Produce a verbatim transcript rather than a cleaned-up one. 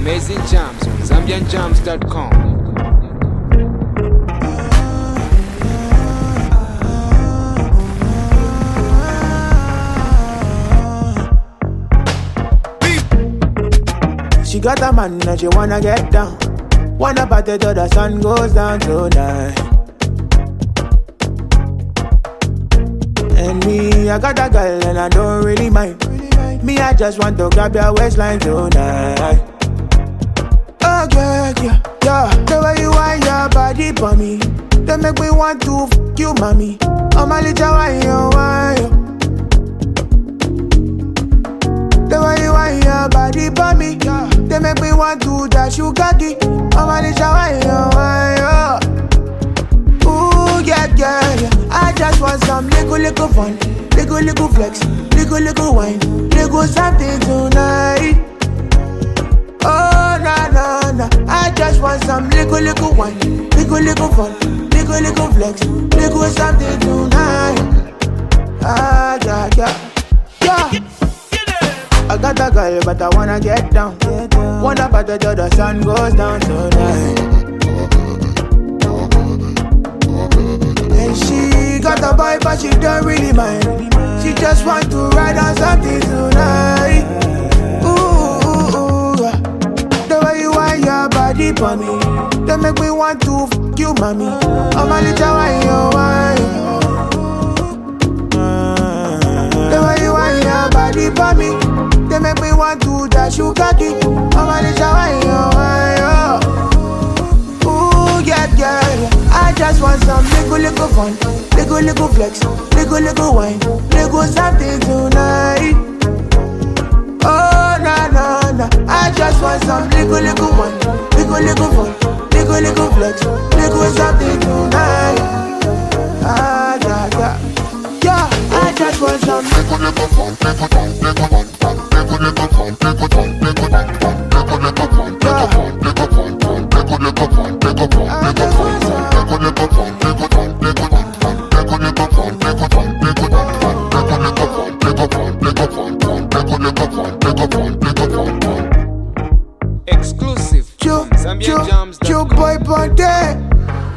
Amazing jams on Zambian Jams dot com. She got a man and she wanna get down. Wanna party till the sun goes down tonight. And me, I got a girl and I don't really mind. Me, I just want to grab your waistline tonight. Oh yeah, yeah, yeah. The way you want your body for me, they make me want to f*** you, mommy. Oh my little wine, you wine. The way you want your body for me, they make me want to dash you cocky. Oh my little wine, you wine. Ooh yeah, yeah, yeah. I just want some little, little fun, little, little flex, little, little wine, little something tonight. Oh na na na, I just want some little, little wine, little, little fun, little, little flex, little something tonight. Ah yeah, yeah, yeah. I got a girl, but I wanna get down. Wanna party till the sun goes down tonight. And she got a boy, but she don't really mind. She just want to ride on something tonight. Ooh, ooh, ooh. The way you want your body for me, they make me want to f*** you, mommy. Oh my little wine, you wine. The way you want your body for me, they make me want to dash you cocky. Oh my little wine, you wine. Ooh yeah, yeah, yeah. I just want some little, little fun, little, little flex, little, little wine, little something tonight. Oh na na na, I just want some little, little wine, little, little fun, little, little flex, little something tonight. Ah yeah, yeah, yeah. I just want some little, little fun, little fun, little fun, little, little fun, little fun, little fun, little, little fun, little fun, little fun, little, little fun, little fun, little fun. Exclusive on Zambian Jams dot com. Boy Ponte.